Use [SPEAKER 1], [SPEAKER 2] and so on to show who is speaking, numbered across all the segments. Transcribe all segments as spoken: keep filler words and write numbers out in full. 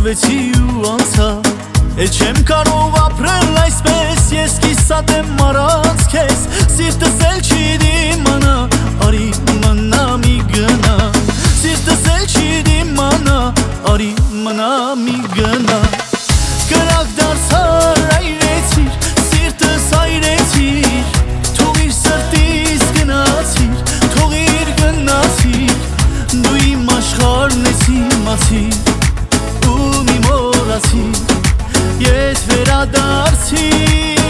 [SPEAKER 1] Գովեցի ու անցա Էլ չեմ կարող ապրել այսպես Ես կիսատ եմ մարած քեզ Սիրտս էլ չի դիմանա Արի մնա մի գնա Սիրտս էլ չի դիմանա Արի մնա մի գնա Կրակ դարձար այրեցիր Սիրտս այրեցիր Թող իր սրտիս գնացիր Թող իր գնացիր Դու իմ աշխարհն ես իմացիր Ու մի մոռացիր Ետ վերադարձիր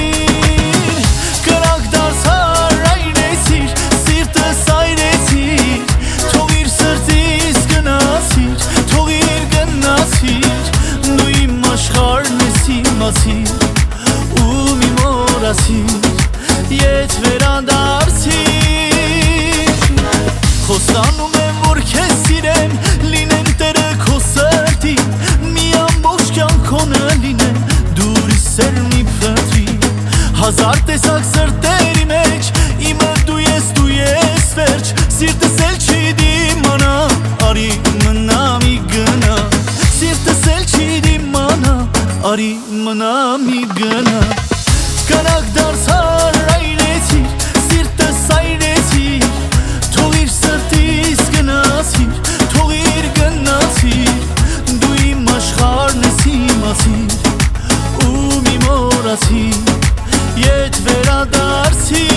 [SPEAKER 1] Կրակ դարձար այրեցիր Սիրտս այրեցիր Թող իր սրտիս գնացիր Թող իր գնացիր Դու իմ աշխարհն ես իմացիր Ու մի մոռացիր Ետ վերադարձիր Խոստանում եմ որ քեզ սիրեմ Լինեմ տերը քո սրտի Մի ամբողջ կյանքոնը լինեմ Դուրի սերմի փնտրի Հազար տեսակ սրտերի մեջ Իմը դու ես, դու ես վերջ Սիրտս էլ չի դիմանա Արի մնա մի գնա Սիրտս էլ չի դիմանա Արի մնա մի գնա Կրակ դարձար այրեցիր Սիրտս այրեցիր Թող իր սրտիս գնացիր Թող իր գնացիր Դու իմ աշխարհն ես իմացիր Ու մի մոռացիր Ետ վերադարձիր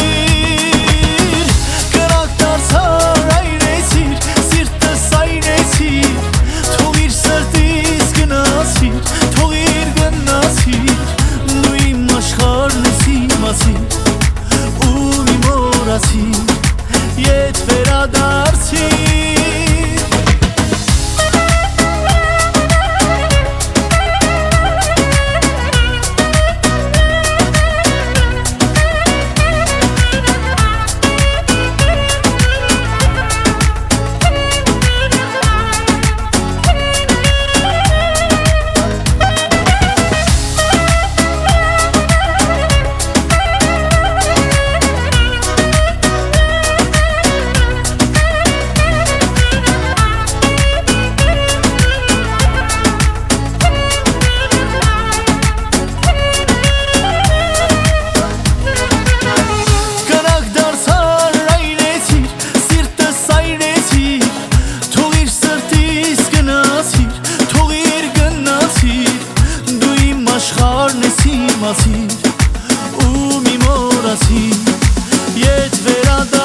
[SPEAKER 1] Կրակ դարձար այրեցիր Սիրտս այրեցիր Թող իր սրտիս գնացիր Թող իր գնացիր Դու իմ աշխարհն ես իմացիր Ու մի մոռացիր Ետ վերադարձիր Ու մի մոռացիր Ետ վերադարձիր